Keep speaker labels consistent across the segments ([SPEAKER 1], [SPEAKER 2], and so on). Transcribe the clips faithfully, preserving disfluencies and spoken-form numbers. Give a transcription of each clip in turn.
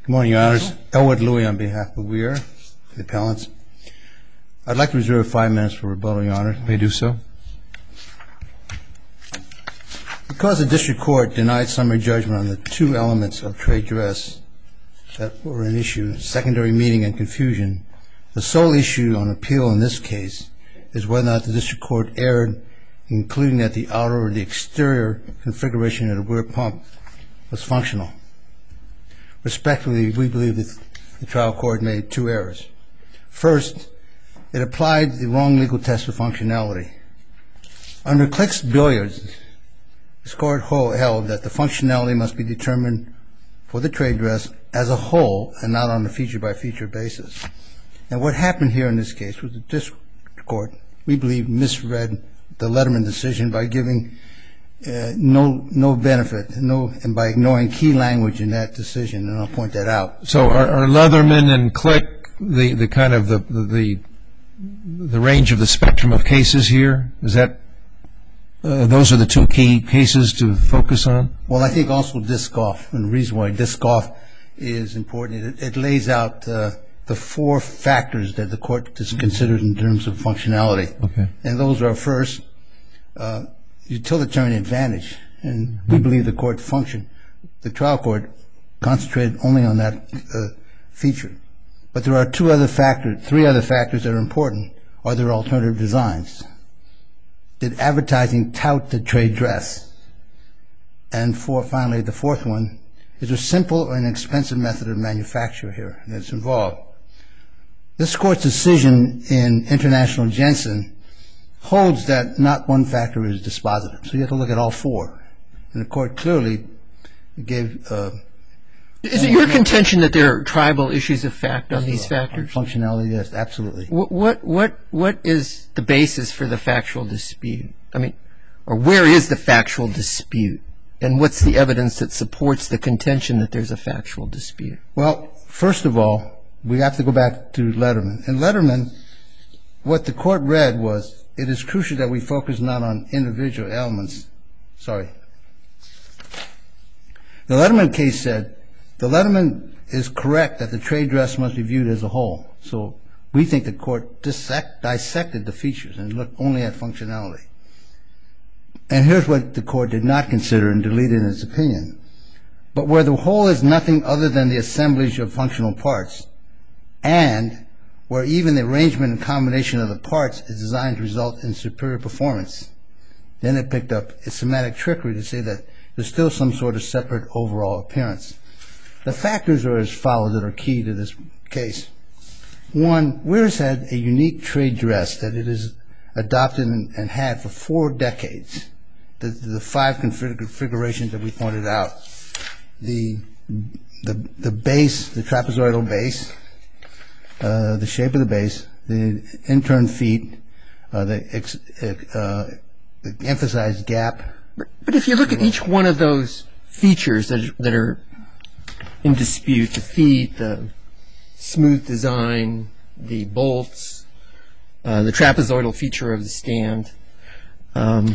[SPEAKER 1] Good morning, Your Honors. Elwood Louie on behalf of Weir, the appellants. I'd like to reserve five minutes for rebuttal, Your Honor.
[SPEAKER 2] May I do so?
[SPEAKER 1] Because the district court denied summary judgment on the two elements of trade dress that were an issue, secondary meaning and confusion, the sole issue on appeal in this case is whether or not the district court erred, including that the outer or the exterior configuration of the Weir pump was functional. Respectfully, we believe that the trial court made two errors. First, it applied the wrong legal test of functionality. Under Click's Billiards, this court held that the functionality must be determined for the trade dress as a whole and not on a feature-by-feature basis. And what happened here in this case was the district court, we believe, misread the Letterman decision by giving Uh, no no benefit, no, and by ignoring key language in that decision, and I'll point that out.
[SPEAKER 2] So are, are Leatherman and Click the, the kind of the, the the range of the spectrum of cases here? Is that uh, those are the two key cases to focus on?
[SPEAKER 1] Well, I think also disc golf, and the reason why disc golf is important, it, it lays out uh, the four factors that the court is considered in terms of functionality. Okay. And those are first, uh, utilitarian advantage, and we believe the court function, the trial court concentrated only on that uh, feature. But there are two other factors, three other factors that are important. Are there alternative designs? Did advertising tout the trade dress? And for finally, the fourth one, is there simple or inexpensive method of manufacture here that's involved? This court's decision in International Jensen holds that not one factor is dispositive. So you have to look at all four. And the court clearly gave... Uh,
[SPEAKER 3] is it your contention that there are tribal issues of fact on these factors?
[SPEAKER 1] On functionality, yes, absolutely.
[SPEAKER 3] What, what, what, what is the basis for the factual dispute? I mean, or where is the factual dispute? And what's the evidence that supports the contention that there's a factual dispute?
[SPEAKER 1] Well, first of all, we have to go back to Letterman. And Letterman, what the court read was, it is crucial that we focus not on individual elements. Sorry. The Letterman case said, the Letterman is correct that the trade dress must be viewed as a whole. So we think the court dissect, dissected the features and looked only at functionality. And here's what the court did not consider and deleted in its opinion. But where the whole is nothing other than the assemblage of functional parts, and where even the arrangement and combination of the parts is designed to result in superior performance, then it picked up its semantic trickery to say that there's still some sort of separate overall appearance. The factors are as follows that are key to this case. One, Weir's had a unique trade dress that it has adopted and, and had for four decades. The, the five configurations that we pointed out. The, the, the base, the trapezoidal base, Uh, the shape of the base, the intern feet, uh, the, ex, uh, the emphasized gap.
[SPEAKER 3] But, but if you look at each one of those features that, that are in dispute, the feet, the smooth design, the bolts, uh, the trapezoidal feature of the stand, um,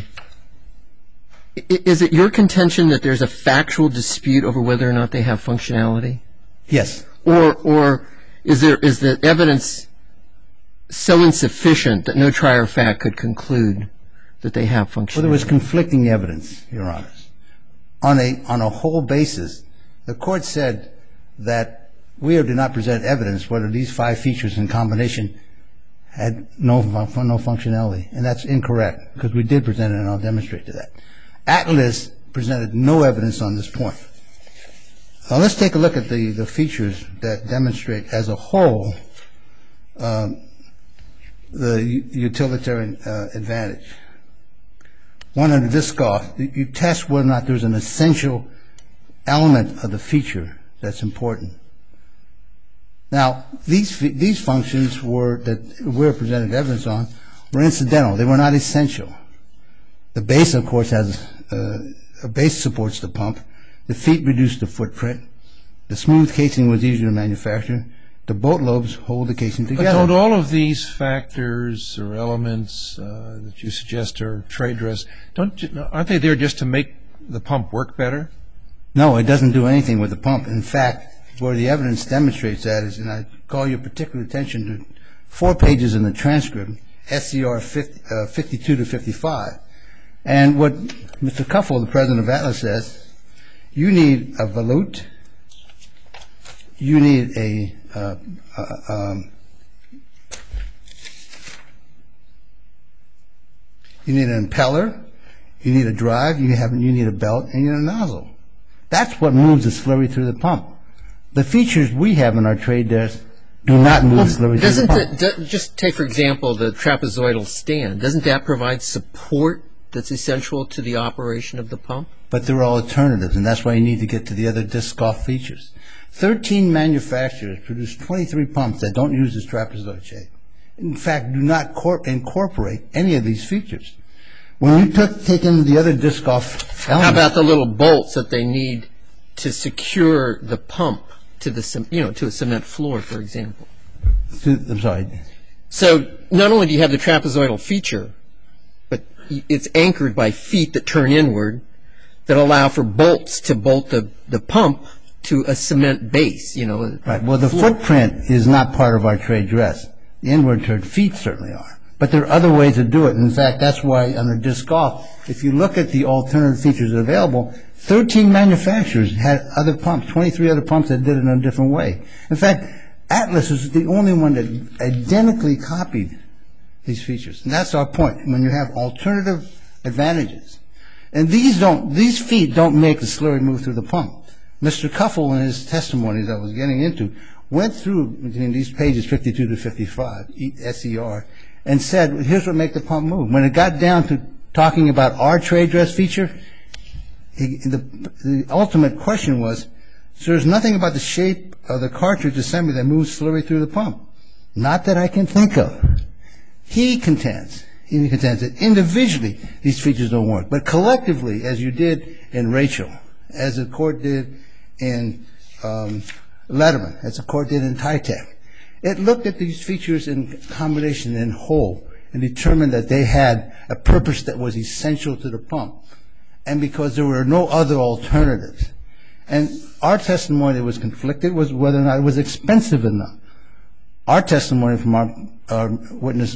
[SPEAKER 3] is it your contention that there's a factual dispute over whether or not they have functionality?
[SPEAKER 1] Yes.
[SPEAKER 3] Or, or Is there is the evidence so insufficient that no trier of fact could conclude that they have functionality?
[SPEAKER 1] Well, there was conflicting evidence, Your Honors. On a on a whole basis, the court said that Weir did not present evidence whether these five features in combination had no no functionality, and that's incorrect because we did present it, and I'll demonstrate to that. Atlas presented no evidence on this point. Now let's take a look at the, the features that demonstrate as a whole um, the utilitarian uh, advantage. One, under disc golf, you test whether or not there's an essential element of the feature that's important. Now, these these functions were that we're presented evidence on were incidental. They were not essential. The base, of course, has uh, a base supports the pump. The feet reduce the footprint. The smooth casing was easier to manufacture. The boat lobes hold the casing together.
[SPEAKER 2] But don't all of these factors or elements uh, that you suggest are trade dress, don't aren't they there just to make the pump work better?
[SPEAKER 1] No, it doesn't do anything with the pump. In fact, where the evidence demonstrates that is, and I call your particular attention to four pages in the transcript, S C R fifty-two to fifty-five. And what Mister Kuffel, the president of Atlas, says, you need a volute, you need a, uh, uh, um, you need an impeller, you need a drive, you, have, you need a belt, and you need a nozzle. That's what moves the slurry through the pump. The features we have in our trade desk do not move well, the slurry through the pump.
[SPEAKER 3] Doesn't just take, for example, the trapezoidal stand. Doesn't that provide support that's essential to the operation of the pump?
[SPEAKER 1] But there are alternatives, and that's why you need to get to the other disc-off features. Thirteen manufacturers produce twenty-three pumps that don't use this trapezoid shape. In fact, do not incorporate any of these features. When you took, take in the other disc-off elements...
[SPEAKER 3] How about the little bolts that they need to secure the pump to the, you know, to a cement floor, for example?
[SPEAKER 1] To, I'm sorry.
[SPEAKER 3] So not only do you have the trapezoidal feature, but it's anchored by feet that turn inward that allow for bolts to bolt the, the pump to a cement base, you know.
[SPEAKER 1] Right. Well, the floor. Footprint is not part of our trade dress. The inward turned feet certainly are. But there are other ways to do it. In fact, that's why under disc off, if you look at the alternative features available, thirteen manufacturers had other pumps, twenty-three other pumps that did it in a different way. In fact, Atlas is the only one that identically copied these features. And that's our point. When you have alternative advantages. And these don't, these feet don't make the slurry move through the pump. Mister Kuffel, in his testimony that I was getting into, went through between these pages fifty-two to fifty-five, S E R, and said, here's what makes the pump move. When it got down to talking about our trade dress feature, he, the, the ultimate question was, so there's nothing about the shape of the cartridge assembly that moves slurry through the pump. Not that I can think of. He contends, he contends that individually these features don't work, but collectively, as you did in Rachel, as the court did in um, Letterman, as the court did in Tytec, it looked at these features in combination in whole and determined that they had a purpose that was essential to the pump, and because there were no other alternatives. And our testimony that was conflicted was whether or not it was expensive enough. Our testimony from our, our witness,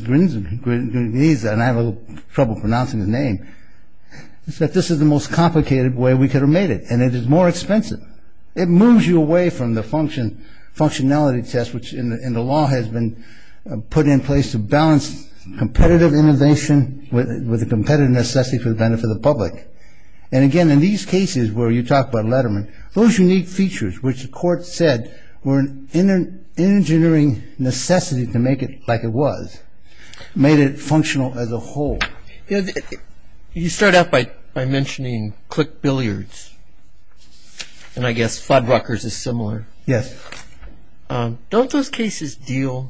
[SPEAKER 1] Grinza, and I have a little trouble pronouncing his name, is that this is the most complicated way we could have made it, and it is more expensive. It moves you away from the function functionality test, which in the, in the law has been uh, put in place to balance competitive innovation with, with a competitive necessity for the benefit of the public. And again, in these cases where you talk about Letterman, those unique features, which the court said were an inner, engineering necessity to make it like it was, made it functional as a whole.
[SPEAKER 3] You know, you start out by, by mentioning Click Billiards, and I guess Fuddruckers is similar.
[SPEAKER 1] Yes.
[SPEAKER 3] Um, don't those cases deal,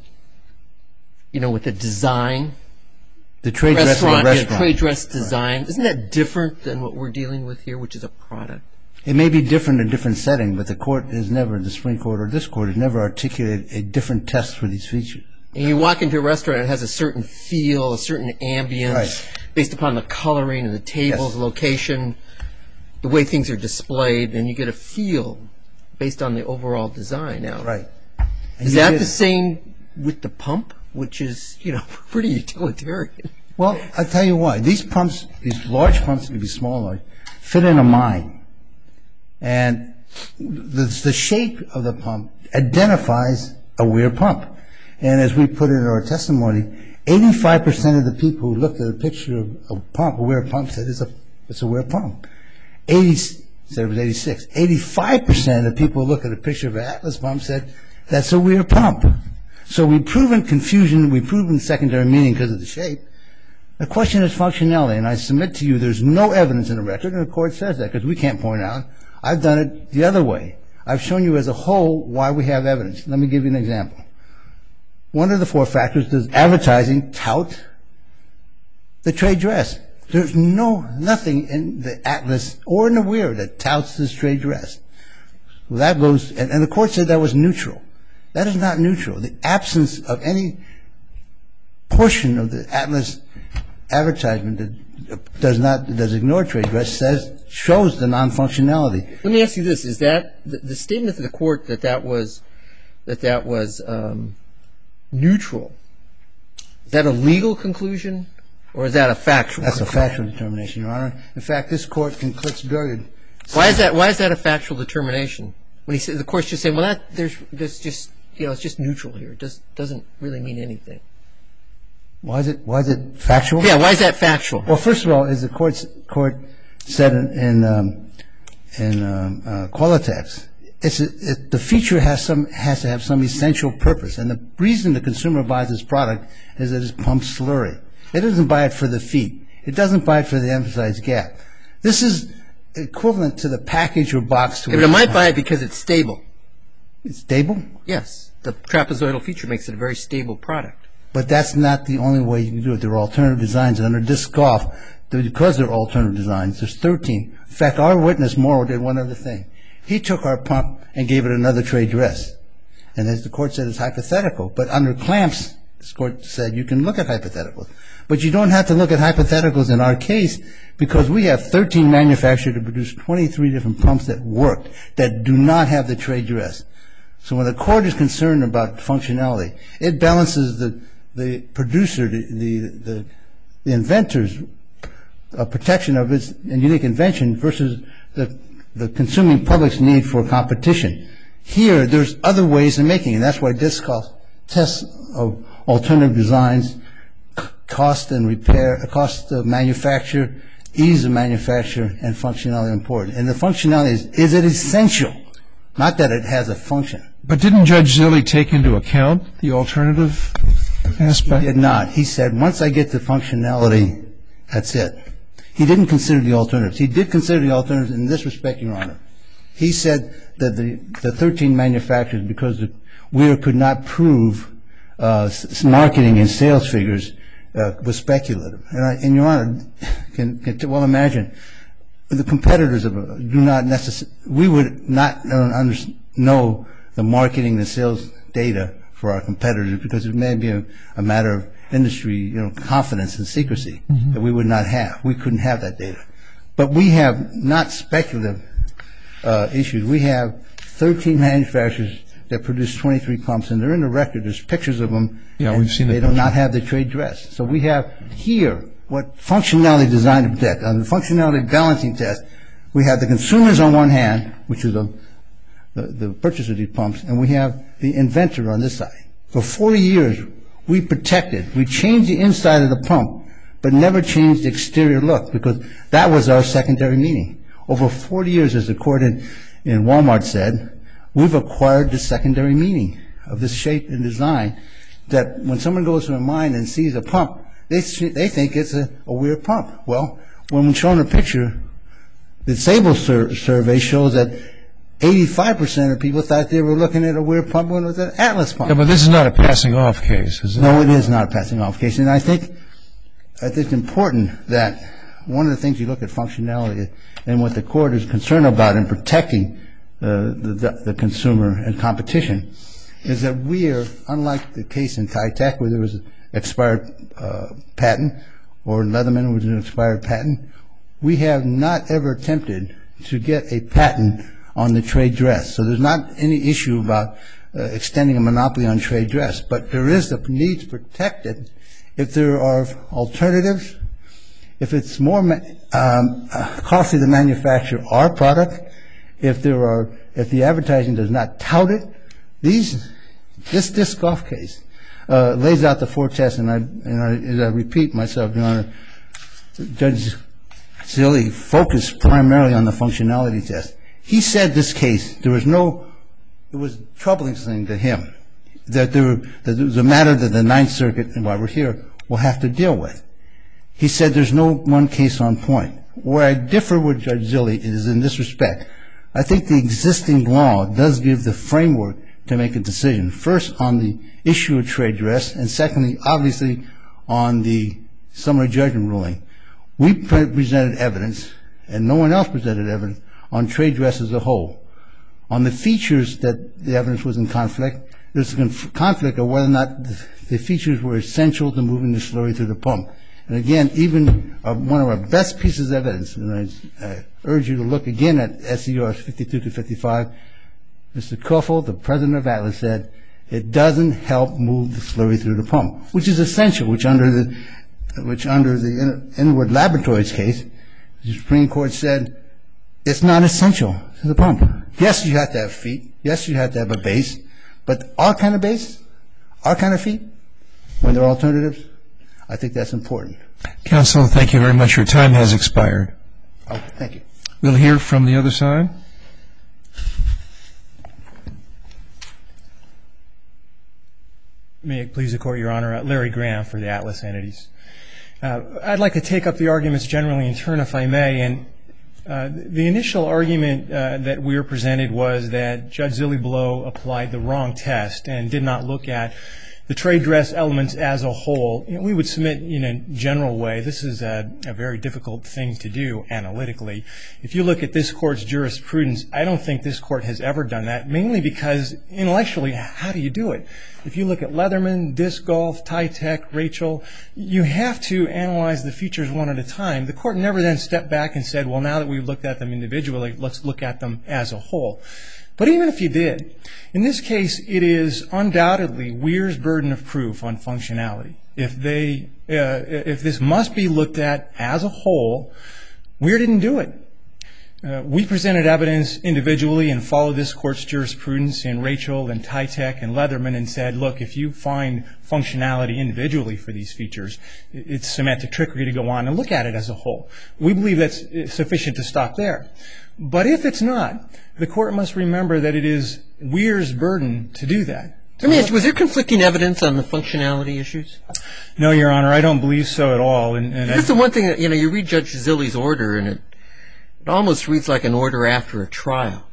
[SPEAKER 3] you know, with the design?
[SPEAKER 1] The trade dress of a restaurant.
[SPEAKER 3] Yeah, trade dress design. Right. Isn't that different than what we're dealing with here, which is a product?
[SPEAKER 1] It may be different in a different setting, but the court has never, the Supreme Court or this court has never articulated a different test for these features.
[SPEAKER 3] And you walk into a restaurant and it has a certain feel, a certain ambience, right, based upon the coloring and the tables, yes, location, the way things are displayed, and you get a feel based on the overall design. Now,
[SPEAKER 1] right. And
[SPEAKER 3] is that the same with the pump, which is, you know, pretty utilitarian?
[SPEAKER 1] Well, I'll tell you why. These pumps, these large pumps, can be small, large, fit in a mine. And the, the shape of the pump identifies a weir pump. And as we put in our testimony, eighty-five percent of the people who looked at a picture of a pump, a weir pump, said it's a, it's a weir pump. eighty, said it was eighty-six. eighty-five percent of the people who looked at a picture of an Atlas pump said that's a weir pump. So we've proven confusion, we've proven secondary meaning because of the shape. The question is functionality, and I submit to you there's no evidence in the record, and the court says that because we can't point out. I've done it the other way. I've shown you as a whole why we have evidence. Let me give you an example. One of the four factors does advertising tout the trade dress. There's no, nothing in the Atlas or in the Weir that touts this trade dress. Well, that goes, and, and the court said that was neutral. That is not neutral. The absence of any portion of the Atlas advertisement that does not, does ignore trade dress says shows the non-functionality.
[SPEAKER 3] Let me ask you this: Is that the, the statement to the court that that was that that was um, neutral? Is that a legal conclusion, or is that a factual?
[SPEAKER 1] That's
[SPEAKER 3] conclusion?
[SPEAKER 1] a factual determination, Your Honor. In fact, this court can Clicks-Bergen.
[SPEAKER 3] Why is that? Why is that a factual determination? When he said the court's just saying, well, that there's there's just you know it's just neutral here. It just doesn't really mean anything.
[SPEAKER 1] Why is it? Why is it factual?
[SPEAKER 3] Yeah. Why is that factual?
[SPEAKER 1] Well, first of all, as the court's, court said in in, um, in um, uh, Qualitex, it's a, it, the feature has some has to have some essential purpose, and the reason the consumer buys this product is that it's pump slurry. It doesn't buy it for the feet. It doesn't buy it for the emphasized gap. This is equivalent to the package or box. To
[SPEAKER 3] Yeah, but it might buy it because it's stable.
[SPEAKER 1] It's stable?
[SPEAKER 3] Yes. The trapezoidal feature makes it a very stable product.
[SPEAKER 1] But that's not the only way you can do it. There are alternative designs. And under disc golf, because there are alternative designs, there's thirteen. In fact, our witness, Morrow, did one other thing. He took our pump and gave it another trade dress. And as the court said, it's hypothetical. But under clamps, this court said you can look at hypotheticals. But you don't have to look at hypotheticals in our case because we have thirteen manufacturers to produce twenty-three different pumps that work, that do not have the trade dress. So when the court is concerned about functionality, it balances the the producer, the the, the, the inventor's uh, protection of its unique invention versus the the consuming public's need for competition. Here, there's other ways of making it. And that's why disc golf tests of alternative designs, cost and repair, cost of manufacture, ease of manufacture, and functionality are important. And the functionality is, is it essential? Not that it has a function.
[SPEAKER 2] But didn't Judge Zille take into account the alternative aspect?
[SPEAKER 1] He did not. He said, once I get the functionality, that's it. He didn't consider the alternatives. He did consider the alternatives in this respect, Your Honor. He said that the, the thirteen manufacturers, because the, we could not prove uh, s- marketing and sales figures, uh, was speculative. And, I, and Your Honor, can, can well imagine, the competitors of, do not necessarily, we would not know, under, know the marketing and sales data for our competitors because it may be a, a matter of industry, you know, confidence and secrecy mm-hmm. that we would not have. We couldn't have that data. But we have not speculative uh, issues. We have thirteen manufacturers that produce twenty-three pumps, and they're in the record. There's pictures of them.
[SPEAKER 2] Yeah, we've seen it.
[SPEAKER 1] They do not have the trade dress. So we have here what functionality designed to protect. On the functionality balancing test, we have the consumers on one hand, which is the, the, the purchaser of these pumps, and we have the inventor on this side. For forty years, we protected. We changed the inside of the pump, but never changed the exterior look because that was our secondary meaning. Over forty years, as the court in, in Walmart said, we've acquired the secondary meaning of this shape and design that when someone goes to a mine and sees a pump, they they think it's a, a weird pump. Well, when shown a picture, the Sable sur- survey shows that eighty-five percent of people thought they were looking at a weird pump when it was an Atlas pump.
[SPEAKER 2] Yeah, but this is not a passing off case, is it?
[SPEAKER 1] No, it is not a passing off case. And I think, I think it's important that one of the things you look at functionality and what the court is concerned about in protecting uh, the, the consumer and competition is that we are, unlike the case in Kitech where there was an expired uh, patent or Leatherman where there was an expired patent, we have not ever attempted to get a patent on the trade dress. So there's not any issue about uh, extending a monopoly on trade dress. But there is the need to protect it if there are alternatives, if it's more um, costly to manufacture our product, if there are, if the advertising does not tout it. These, this disc golf case uh, lays out the four tests, and I, and I, as I repeat myself, Your Honor, Judge Zille focused primarily on the functionality test. He said this case, there was no, it was a troubling thing to him, that there, that there was a matter that the Ninth Circuit, and while we're here, will have to deal with. He said there's no one case on point. Where I differ with Judge Zille is in this respect. I think the existing law does give the framework to make a decision, first on the issue of trade dress, and secondly, obviously, on the summary judgment ruling. We pre- presented evidence, and no one else presented evidence, on trade dress as a whole. On the features that the evidence was in conflict, there's a conf- conflict of whether or not the, the features were essential to moving the slurry through the pump. And again, even uh, one of our best pieces of evidence, and I uh, urge you to look again at S E Rs fifty-two to fifty-five, Mister Kuffel, the president of Atlas, said, it doesn't help move the slurry through the pump, which is essential, which under the which under the in, Inward Laboratories case, the Supreme Court said it's not essential to the pump. Yes, you have to have feet. Yes, you have to have a base. But our kind of base, our kind of feet, when there are alternatives, I think that's important.
[SPEAKER 2] Counsel, thank you very much. Your time has expired.
[SPEAKER 1] Okay, thank you.
[SPEAKER 2] We'll hear from the other side.
[SPEAKER 4] May it please the Court, Your Honor. Larry Graham for the Atlas entities. Uh, I'd like to take up the arguments generally in turn, if I may. And uh, the initial argument uh, that we were presented was that Judge Zilli-Below applied the wrong test and did not look at the trade dress elements as a whole. You know, we would submit in a general way, this is a, a very difficult thing to do analytically. If you look at this Court's jurisprudence, I don't think this Court has ever done that, mainly because intellectually, how do you do it? If you look at Leatherman, Disc Golf, Tytech, Rachel, you have to analyze the features one at a time. The Court never then stepped back and said, well, now that we've looked at them individually, let's look at them as a whole. But even if you did, in this case, it is undoubtedly Weir's burden of proof on functionality. If they, uh, if this must be looked at as a whole, Weir didn't do it. Uh, we presented evidence individually and followed this Court's jurisprudence in Rachel and Tytech and Leatherman and said, look, if you find functionality individually for these features, it's semantic trickery to go on and look at it as a whole. We believe that's sufficient to stop there. But if it's not, the Court must remember that it is Weir's burden to do that.
[SPEAKER 3] Let me ask you, was there conflicting evidence on the functionality issues?
[SPEAKER 4] No, Your Honor, I don't believe so at all. And, and
[SPEAKER 3] That's the one thing that, you know, you read Judge Zilli's order and it, it almost reads like an order after a trial.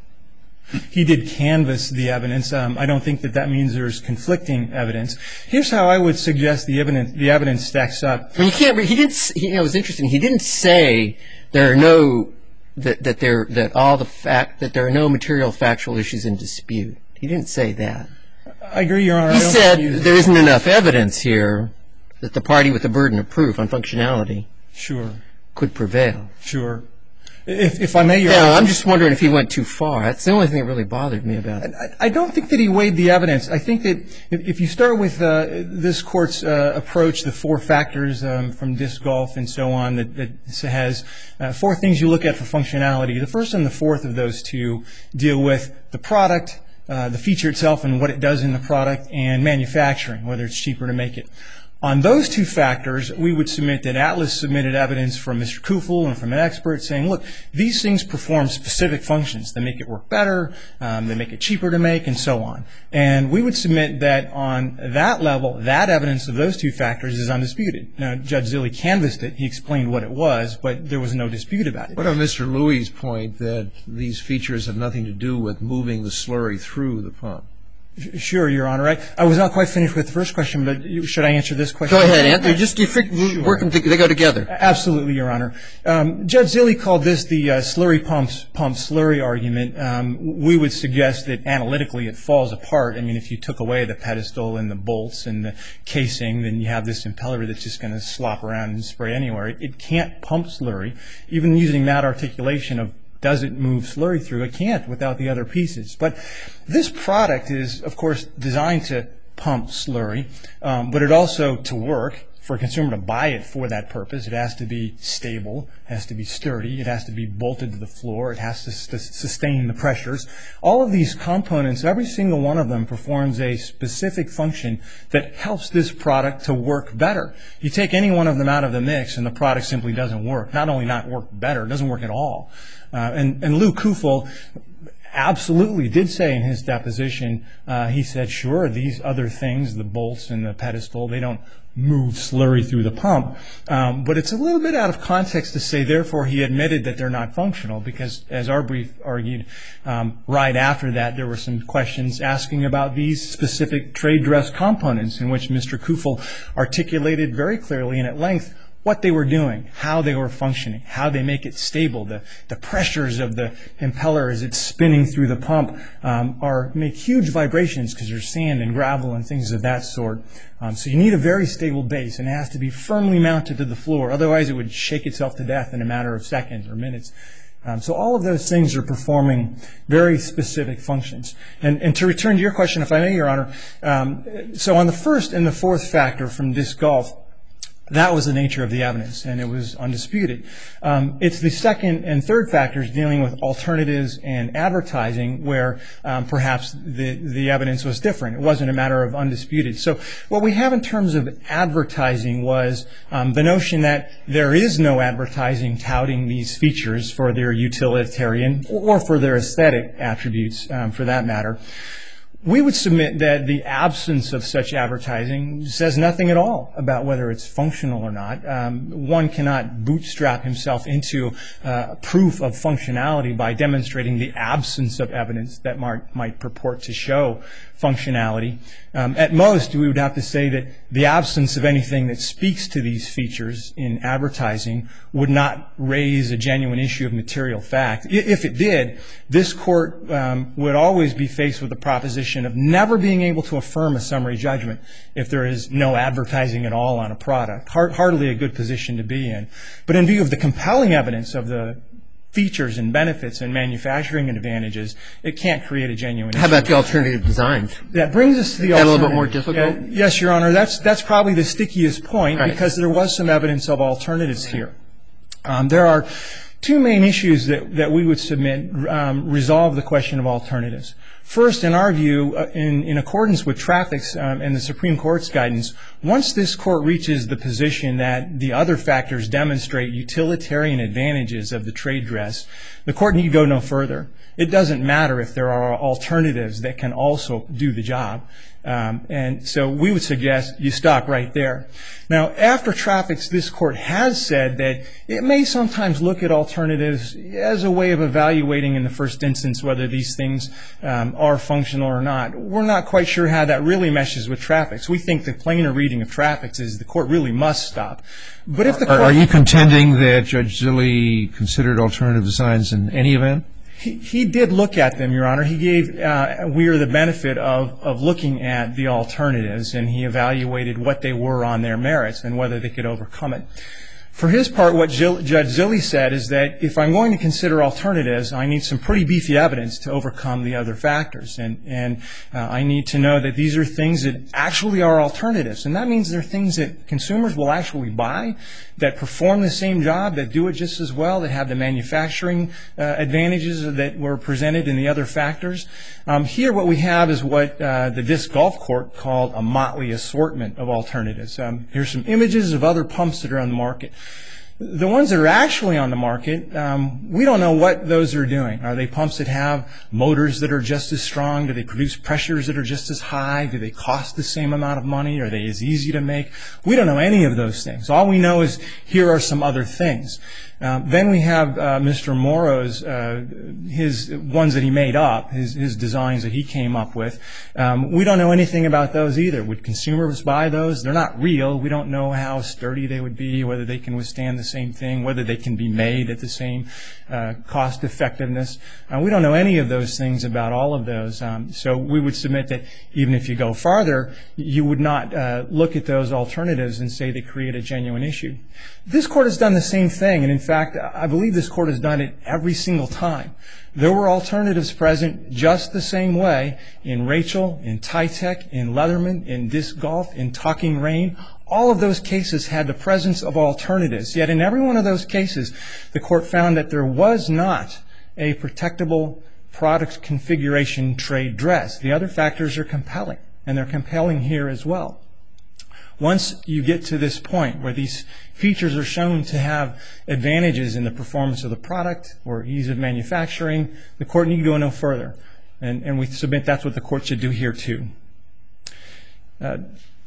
[SPEAKER 4] He did canvass the evidence. Um, I don't think that that means there's conflicting evidence. Here's how I would suggest the evidence the evidence stacks up.
[SPEAKER 3] I mean, you can't. He didn't. He, you know, it was interesting. He didn't say there are no that that there that all the fact that there are no material factual issues in dispute. He didn't say that.
[SPEAKER 4] I agree, Your Honor.
[SPEAKER 3] He
[SPEAKER 4] I don't
[SPEAKER 3] said
[SPEAKER 4] use
[SPEAKER 3] there isn't enough evidence here that the party with the burden of proof on functionality
[SPEAKER 4] Sure.
[SPEAKER 3] could prevail.
[SPEAKER 4] Sure. If, if I may, Your
[SPEAKER 3] Yeah,
[SPEAKER 4] Honor.
[SPEAKER 3] I'm just wondering if he went too far. That's the only thing that really bothered me about it.
[SPEAKER 4] I, I don't think that he weighed the evidence. I think that if, if you start with uh, this Court's uh, approach, the four factors um, from Disc Golf and so on, that, that has uh, four things you look at for functionality. The first and the fourth of those two deal with the product, uh, the feature itself and what it does in the product, and manufacturing, whether it's cheaper to make it. On those two factors, we would submit that Atlas submitted evidence from Mister Kufel and from an expert saying, look, these things perform specific functions. They make it work better, um, they make it cheaper to make, and so on. And we would submit that on that level, that evidence of those two factors is undisputed. Now, Judge Zilli canvassed it. He explained what it was, but there was no dispute about it.
[SPEAKER 2] What about Mister Louis' point that these features have nothing to do with moving the slurry through the pump?
[SPEAKER 4] Sure, Your Honor. I, I was not quite finished with the first question, but you, should I answer this question?
[SPEAKER 3] Go ahead, Anthony. Just you sure. work them. They go together.
[SPEAKER 4] Absolutely, Your Honor. Um, Judge Zilli called this the uh, slurry pumps, pump slurry argument. Um, we would suggest that analytically it falls apart. I mean, if you took away the pedestal and the bolts and the casing, then you have this impeller that's just going to slop around and spray anywhere. It, it can't pump slurry. Even using that articulation of does it move slurry through? It can't without the other pieces. But this product is, of course, designed to pump slurry, um, but it also, to work, for a consumer to buy it for that purpose, it has to be stable, it has to be sturdy, it has to be bolted to the floor, it has to st- sustain the pressures. All of these components, every single one of them performs a specific function that helps this product to work better. You take any one of them out of the mix and the product simply doesn't work. Not only not work better, it doesn't work at all. Uh, and, and Lou Kufel absolutely did say in his deposition, uh, he said, sure, these other things, the bolts and the pedestal, they don't move slurry through the pump. Um, but it's a little bit out of context to say, therefore, he admitted that they're not functional because, as our brief argued, um, right after that, there were some questions asking about these specific trade dress components in which Mister Kufel articulated very clearly and at length what they were doing, how they were functioning, how they make it stable, the, the pressures of the impeller as it's spinning through the pump um, are make huge vibrations because there's sand and gravel and things of that sort. Um, so you need a very stable base, and it has to be firmly mounted to the floor. Otherwise, it would shake itself to death in a matter of seconds or minutes. Um, so all of those things are performing very specific functions. And, and to return to your question, if I may, Your Honor, um, so on the first and the fourth factor from disc golf, that was the nature of the evidence, and it was undisputed. Um, it's the second and third factors dealing with alternatives and advertising where um, perhaps the, the evidence was different. It wasn't a matter of undisputed. So what we have in terms of advertising was um, the notion that there is no advertising touting these features for their utilitarian or for their aesthetic attributes, um, for that matter. We would submit that the absence of such advertising says nothing at all about whether it's functional or not. Um, one cannot bootstrap himself into uh, proof of functionality by demonstrating the absence of evidence that might, might purport to show functionality. Um, at most, we would have to say that the absence of anything that speaks to these features in advertising would not raise a genuine issue of material fact. If it did, this court um, would always be faced with the proposition of never being able to affirm a summary judgment if there is no advertising at all on a product. Hard, hardly a good position to be in. But in view of the compelling evidence of the features and benefits and manufacturing advantages, it can't create a genuine issue.
[SPEAKER 3] How about the alternative designs?
[SPEAKER 4] That brings us to the
[SPEAKER 3] Is that
[SPEAKER 4] alternative.
[SPEAKER 3] a little bit more difficult?
[SPEAKER 4] Uh, yes, Your Honor. That's, that's probably the stickiest point
[SPEAKER 3] Right.
[SPEAKER 4] because there was some evidence of alternatives here. Um, there are two main issues that, that we would submit um, resolve the question of alternatives. First, in our view, uh, in, in accordance with Traffic's um, and the Supreme Court's guidance, once this court reaches the position that the other factors demonstrate utilitarian advantages of the trade dress, the court need go no further. It doesn't matter if there are alternatives that can also do the job. Um, and so we would suggest you stop right there. Now, after Traffic's, this court has said that it may sometimes look at alternatives as a way of evaluating in the first instance whether these things um, are functional or not. We're not quite sure how that really meshes with Traffic's. We think the plainer reading of Traffic's is the court really must stop. But if the
[SPEAKER 2] Are,
[SPEAKER 4] court,
[SPEAKER 2] are you contending that Judge Zille considered alternative designs in any event?
[SPEAKER 4] He, he did look at them, Your Honor. He gave uh, Weir the benefit of, of looking at the alternatives, and he evaluated what they were on their merits and whether they could overcome it. For his part, what Jill, Judge Zille said is that if I'm going to consider alternatives, I need some pretty beefy evidence to overcome the other factors. And, and uh, I need to know that these are things that actually are alternatives. And that means they're things that consumers will actually buy, that perform the same job, that do it just as well, that have the manufacturing uh, advantages that were presented in the other factors. Um, here what we have is what uh, the disc golf court called a motley assortment of alternatives. Um, here's some images of other pumps that are on the market. The ones that are actually on the market, um, we don't know what those are doing. Are they pumps that have motors that are just as strong? Do they produce pressures that are just as high? Do they cost the same amount of money? Are they as easy to make? We don't know any of those things. All we know is here are some other things. Um, then we have uh, Mister Morrow's, uh, his ones that he made up, his, his designs that he came up with. Um, we don't know anything about those either. Would consumers buy those? They're not real. We don't know how sturdy they would be, whether they can withstand the same thing, whether they can be made at the same uh, cost effectiveness. Uh, we don't know any of those things about all of those. Um, so we would submit that even if you go farther, you would not uh, look at those alternatives and say they create a genuine issue. This court has done the same thing, and in fact, I believe this court has done it every single time. There were alternatives present just the same way in Rachel, in Tytech, in Leatherman, in Disc Golf, in Talking Rain. All of those cases had the presence of alternatives. Yet in every one of those cases, the court found that there was not a protectable product configuration trade dress. The other factors are compelling, and they're compelling here as well. Once you get to this point where these features are shown to have advantages in the performance of the product or ease of manufacturing, the court need go no further. And, and we submit that's what the court should do here too. Uh,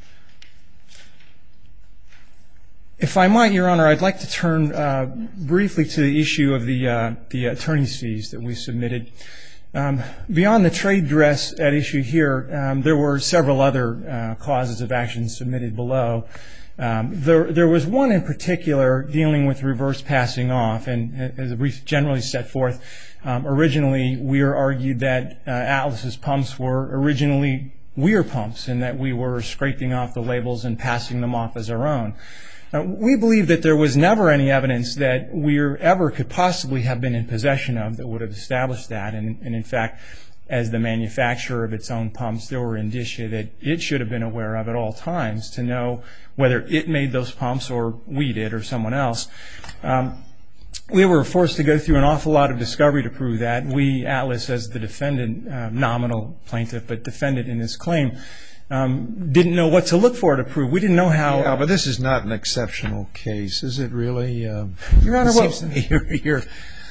[SPEAKER 4] if I might, Your Honor, I'd like to turn uh, briefly to the issue of the, uh, the attorney's fees that we submitted. Um, beyond the trade dress at issue here, um, there were several other uh, causes of action submitted below. Um, there, there was one in particular dealing with reverse passing off, and as we generally set forth, um, originally Weir argued that uh, Atlas's pumps were originally Weir pumps and that we were scraping off the labels and passing them off as our own. Uh, we believe that there was never any evidence that Weir ever could possibly have been in possession of that would have established that, and, and in fact, as the manufacturer of its own pumps, there were indicia that it should have been aware of at all times to know whether it made those pumps or we did or someone else. Um, we were forced to go through an awful lot of discovery to prove that. We, Atlas, as the defendant, uh, nominal plaintiff, but defendant in this claim, um, didn't know what to look for to prove. We didn't know how.
[SPEAKER 2] Yeah, but this is not an exceptional case, is it really? Uh,
[SPEAKER 4] Your Honor,
[SPEAKER 2] it
[SPEAKER 4] well,
[SPEAKER 2] seems to me you're, you're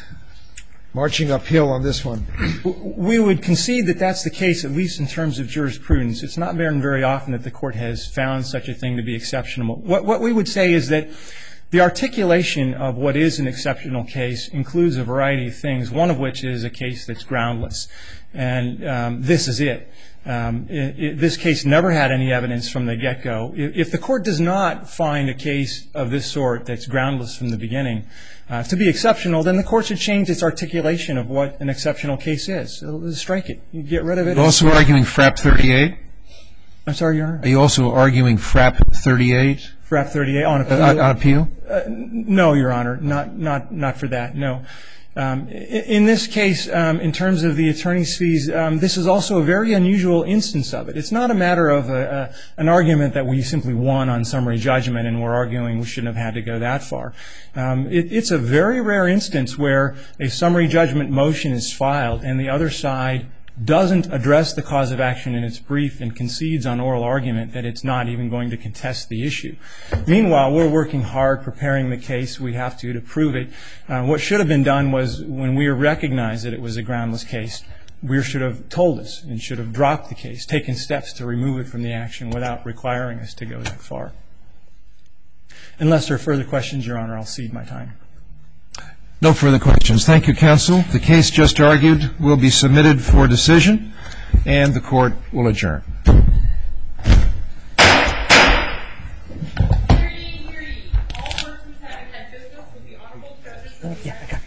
[SPEAKER 2] marching uphill on this one.
[SPEAKER 4] We would concede that that's the case, at least in terms of jurisprudence. It's not very, very often that the court has found such a thing to be exceptional. What, what we would say is that the articulation of what is an exceptional case includes a variety of things, one of which is a case that's groundless. And um, this is it. Um, it, it. This case never had any evidence from the get-go. If, if the court does not find a case of this sort that's groundless from the beginning uh, to be exceptional, then the court should change its articulation of what an exceptional case is. So, strike it. You get rid of it.
[SPEAKER 2] You're also arguing FRAP thirty-eight?
[SPEAKER 4] I'm sorry, Your Honor?
[SPEAKER 2] Are you also arguing FRAP thirty-eight?
[SPEAKER 4] FRAP thirty-eight on appeal?
[SPEAKER 2] Uh, on appeal?
[SPEAKER 4] Uh, no, Your Honor. Not, not, not for that, no. Um, in this case, um, in terms of the attorney's fees, um, this is also a very unusual instance of it. It's not a matter of a, a, an argument that we simply won on summary judgment and we're arguing we shouldn't have had to go that far. Um, it, it's a very rare instance where a summary judgment motion is filed and the other side doesn't address the cause of action in its brief and concedes on oral argument that it's not even going to contest the issue. Meanwhile, we're working hard preparing the case. We have to to prove it. Uh, what should have been done was when we recognized that it was a groundless case, we should have told us and should have dropped the case, taken steps to remove it from the action without requiring us to go that far. Unless there are further questions, Your Honor, I'll cede my time.
[SPEAKER 2] No further questions. Thank you, counsel. The case just argued will be submitted for decision, and the court will adjourn.
[SPEAKER 5] Hearing, hearing. All persons having had business with the Honorable Judges of the United States